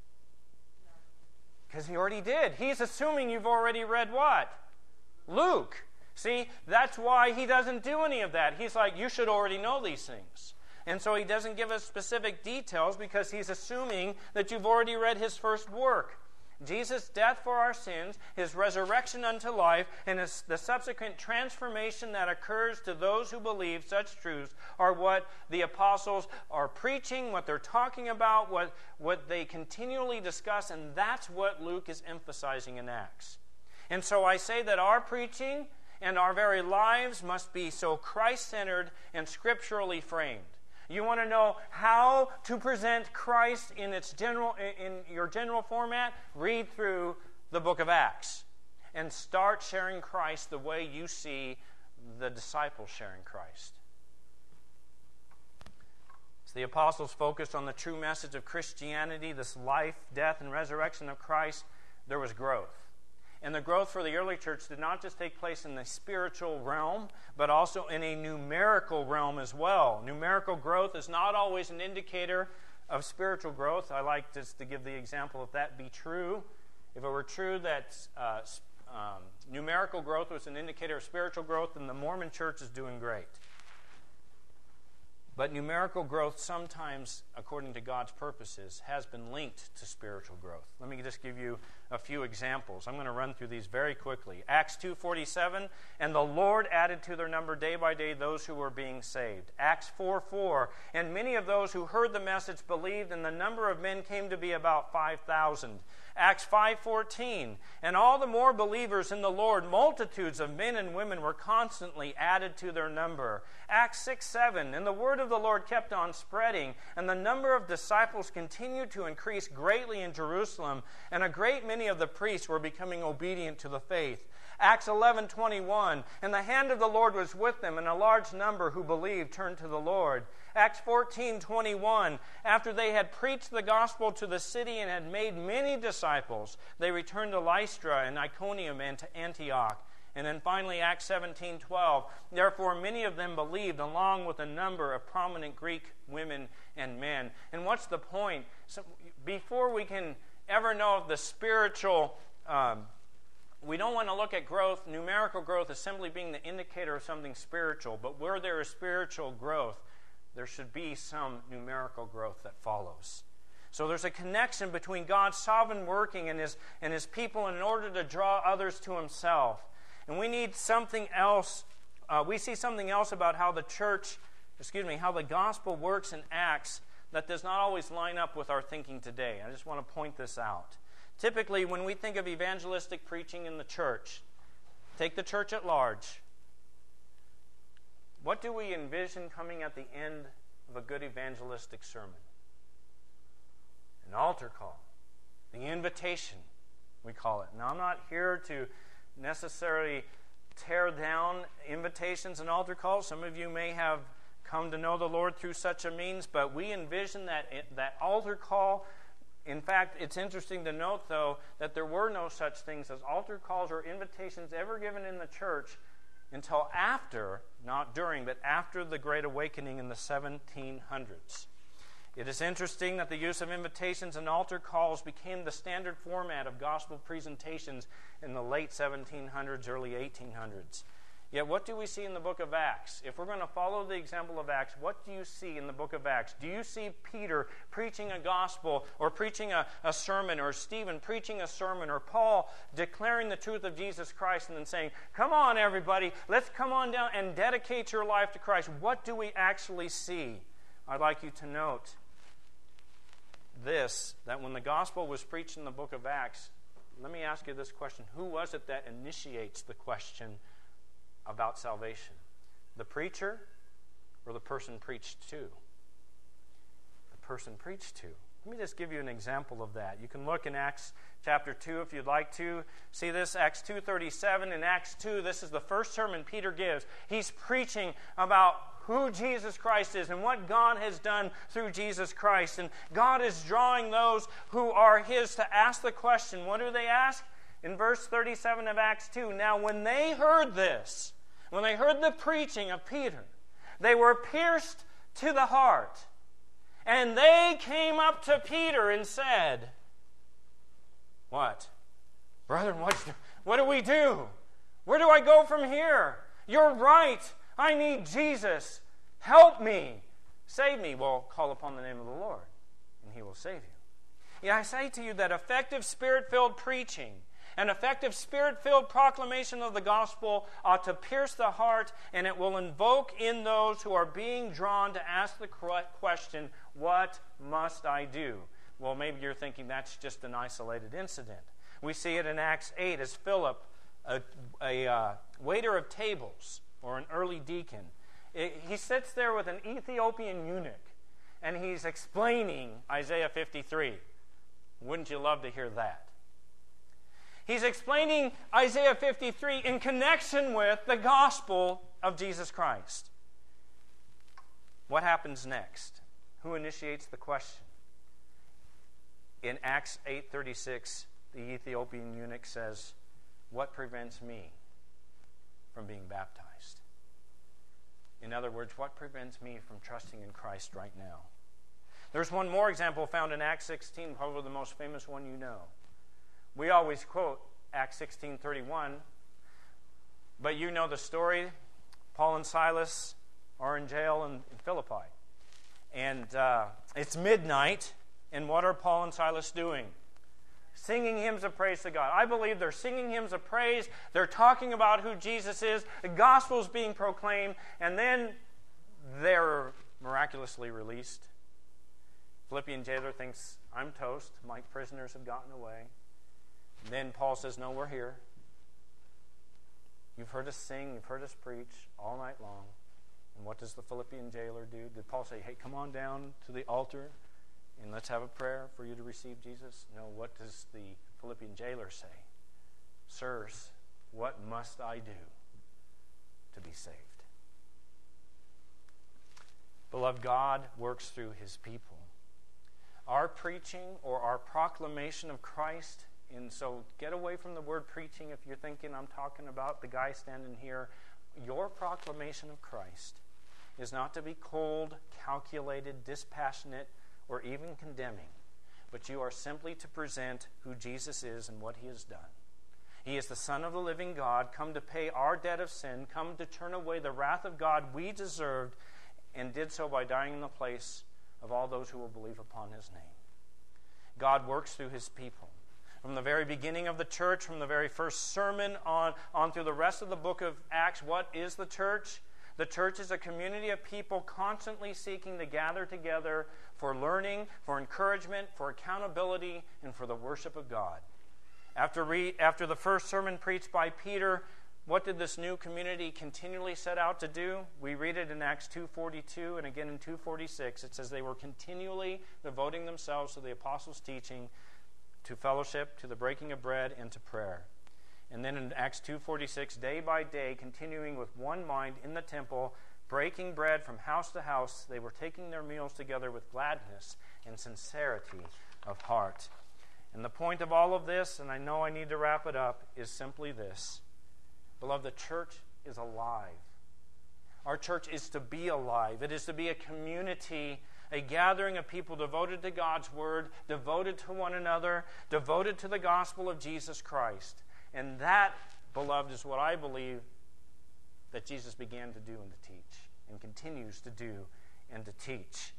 Because he already did. He's assuming you've already read what? Luke. See, that's why he doesn't do any of that. He's like, you should already know these things. And so he doesn't give us specific details because he's assuming that you've already read his first work. Jesus' death for our sins, His resurrection unto life, and the subsequent transformation that occurs to those who believe such truths are what the apostles are preaching, what they're talking about, what they continually discuss, and that's what Luke is emphasizing in Acts. And so I say that our preaching and our very lives must be so Christ-centered and scripturally framed. You want to know how to present Christ in your general format? Read through the book of Acts and start sharing Christ the way you see the disciples sharing Christ. As the apostles focused on the true message of Christianity, this life, death, and resurrection of Christ, there was growth. And the growth for the early church did not just take place in the spiritual realm, but also in a numerical realm as well. Numerical growth is not always an indicator of spiritual growth. I like just to give the example, if that be true, if it were true that numerical growth was an indicator of spiritual growth, then the Mormon church is doing great. But numerical growth sometimes, according to God's purposes, has been linked to spiritual growth. Let me just give you a few examples. I'm going to run through these very quickly. Acts 2:47, and the Lord added to their number day by day those who were being saved. Acts 4:4, and many of those who heard the message believed, and the number of men came to be about 5,000. Acts 5:14, and all the more believers in the Lord, multitudes of men and women were constantly added to their number. Acts 6:7, and the word of the Lord kept on spreading, and the number of disciples continued to increase greatly in Jerusalem, and a great many of the priests were becoming obedient to the faith. Acts 11:21, and the hand of the Lord was with them, and a large number who believed turned to the Lord. Acts 14:21, after they had preached the gospel to the city and had made many disciples, they returned to Lystra and Iconium and to Antioch. And then finally, Acts 17:12. Therefore, many of them believed, along with a number of prominent Greek women and men. And what's the point? So before we can ever know of the spiritual, we don't want to look at growth, numerical growth, as simply being the indicator of something spiritual. But where there is spiritual growth, there should be some numerical growth that follows. So there's a connection between God's sovereign working and His people in order to draw others to Himself. And we need something else. We see something else about how how the gospel works in Acts that does not always line up with our thinking today. I just want to point this out. Typically, when we think of evangelistic preaching in the church, take the church at large, what do we envision coming at the end of a good evangelistic sermon? An altar call. The invitation, we call it. Now, I'm not here to necessarily tear down invitations and altar calls. Some of you may have come to know the Lord through such a means, but we envision that altar call. In fact, it's interesting to note, though, that there were no such things as altar calls or invitations ever given in the church until after, not during, but after the Great Awakening in the 1700s. It is interesting that the use of invitations and altar calls became the standard format of gospel presentations in the late 1700s, early 1800s. Yet what do we see in the book of Acts? If we're going to follow the example of Acts, what do you see in the book of Acts? Do you see Peter preaching a gospel or preaching a sermon, or Stephen preaching a sermon, or Paul declaring the truth of Jesus Christ and then saying, come on everybody, let's come on down and dedicate your life to Christ? What do we actually see? I'd like you to note this, that when the gospel was preached in the book of Acts, let me ask you this question. Who was it that initiates the question about salvation? The preacher or the person preached to? The person preached to. Let me just give you an example of that. You can look in Acts chapter 2 if you'd like to see this. Acts 2:37. In Acts 2, this is the first sermon Peter gives. He's preaching about who Jesus Christ is and what God has done through Jesus Christ. And God is drawing those who are His to ask the question. What do they ask? In verse 37 of Acts 2, now when they heard this, when they heard the preaching of Peter, they were pierced to the heart. And they came up to Peter and said, what? Brethren, what do we do? Where do I go from here? You're right. I need Jesus. Help me. Save me. Well, call upon the name of the Lord, and He will save you. Yeah, I say to you that effective Spirit-filled preaching and effective Spirit-filled proclamation of the gospel ought to pierce the heart, and it will invoke in those who are being drawn to ask the question, what must I do? Well, maybe you're thinking that's just an isolated incident. We see it in Acts 8 as Philip, a waiter of tables, or an early deacon. He sits there with an Ethiopian eunuch, and he's explaining Isaiah 53. Wouldn't you love to hear that? He's explaining Isaiah 53 in connection with the gospel of Jesus Christ. What happens next? Who initiates the question? In Acts 8:36, the Ethiopian eunuch says, what prevents me from being baptized? In other words, what prevents me from trusting in Christ right now? There's one more example found in Acts 16, probably the most famous one you know. We always quote Acts 16:31, but you know the story. Paul and Silas are in jail in Philippi. And it's midnight, and what are Paul and Silas doing? Singing hymns of praise to God. I believe they're singing hymns of praise. They're talking about who Jesus is. The gospel is being proclaimed. And then they're miraculously released. Philippian jailer thinks, I'm toast. My prisoners have gotten away. And then Paul says, no, we're here. You've heard us sing. You've heard us preach all night long. And what does the Philippian jailer do? Did Paul say, hey, come on down to the altar and let's have a prayer for you to receive Jesus? No, what does the Philippian jailer say? Sirs, what must I do to be saved? Beloved, God works through His people. Our preaching or our proclamation of Christ And so get away from the word preaching if you're thinking I'm talking about the guy standing here. Your proclamation of Christ is not to be cold, calculated, dispassionate, or even condemning, but you are simply to present who Jesus is and what he has done. He is the Son of the living God, come to pay our debt of sin, come to turn away the wrath of God we deserved, and did so by dying in the place of all those who will believe upon his name. God works through his people. From the very beginning of the church, from the very first sermon on through the rest of the book of Acts, what is the church? The church is a community of people constantly seeking to gather together for learning, for encouragement, for accountability, and for the worship of God. After the first sermon preached by Peter, what did this new community continually set out to do? We read it in Acts 2:42 and again in 2:46. It says they were continually devoting themselves to the apostles' teaching, to fellowship, to the breaking of bread, and to prayer. And then in Acts 2:46, day by day, continuing with one mind in the temple, breaking bread from house to house, they were taking their meals together with gladness and sincerity of heart. And the point of all of this, and I know I need to wrap it up, is simply this. Beloved, the church is alive. Our church is to be alive. It is to be a community, a gathering of people devoted to God's word, devoted to one another, devoted to the gospel of Jesus Christ. And that, beloved, is what I believe that Jesus began to do and to teach, and continues to do and to teach.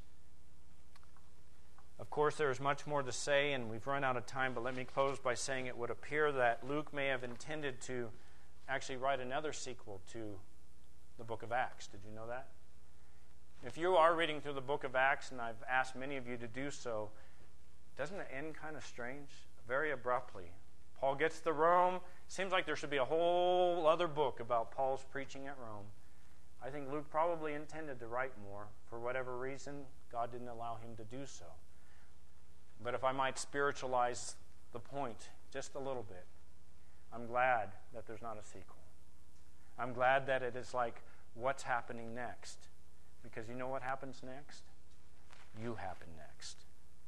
Of course, there is much more to say, and we've run out of time, but let me close by saying it would appear that Luke may have intended to actually write another sequel to the book of Acts. Did you know that? If you are reading through the book of Acts, and I've asked many of you to do so, doesn't it end kind of strange? Very abruptly. Paul gets to Rome. Seems like there should be a whole other book about Paul's preaching at Rome. I think Luke probably intended to write more. For whatever reason, God didn't allow him to do so. But if I might spiritualize the point just a little bit, I'm glad that there's not a sequel. I'm glad that it is like, what's happening next? Because you know what happens next? You happen next.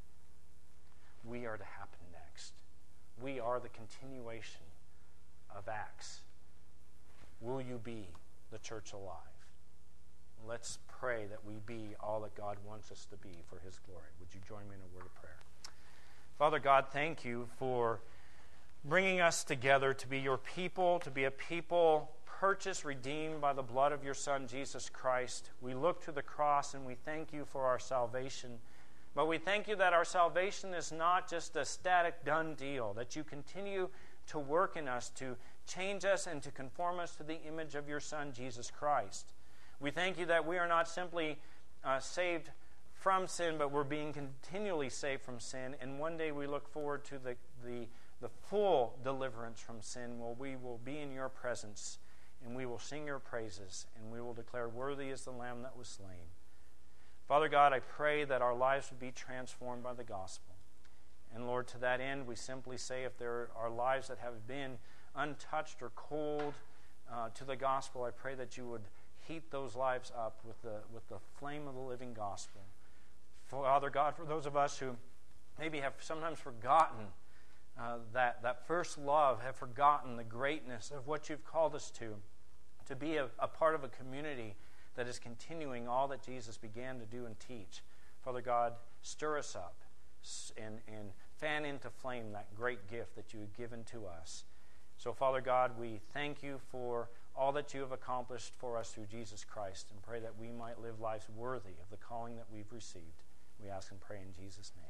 We are to happen next. We are the continuation of Acts. Will you be the church alive? Let's pray that we be all that God wants us to be for his glory. Would you join me in a word of prayer? Father God, thank you for bringing us together to be your people, to be a people purchased, redeemed by the blood of your Son, Jesus Christ. We look to the cross and we thank you for our salvation. But we thank you that our salvation is not just a static, done deal, that you continue to work in us, to change us and to conform us to the image of your Son, Jesus Christ. We thank you that we are not simply saved from sin, but we're being continually saved from sin. And one day we look forward to the full deliverance from sin, where we will be in your presence and we will sing your praises and we will declare, worthy is the Lamb that was slain. Father God, I pray that our lives would be transformed by the gospel. And Lord, to that end, we simply say if there are lives that have been untouched or cold to the gospel, I pray that you would heat those lives up with the flame of the living gospel. Father God, for those of us who maybe have sometimes forgotten that first love, have forgotten the greatness of what you've called us to be a part of a community that is continuing all that Jesus began to do and teach. Father God, stir us up and fan into flame that great gift that you have given to us. So, Father God, we thank you for all that you have accomplished for us through Jesus Christ, and pray that we might live lives worthy of the calling that we've received. We ask and pray in Jesus' name.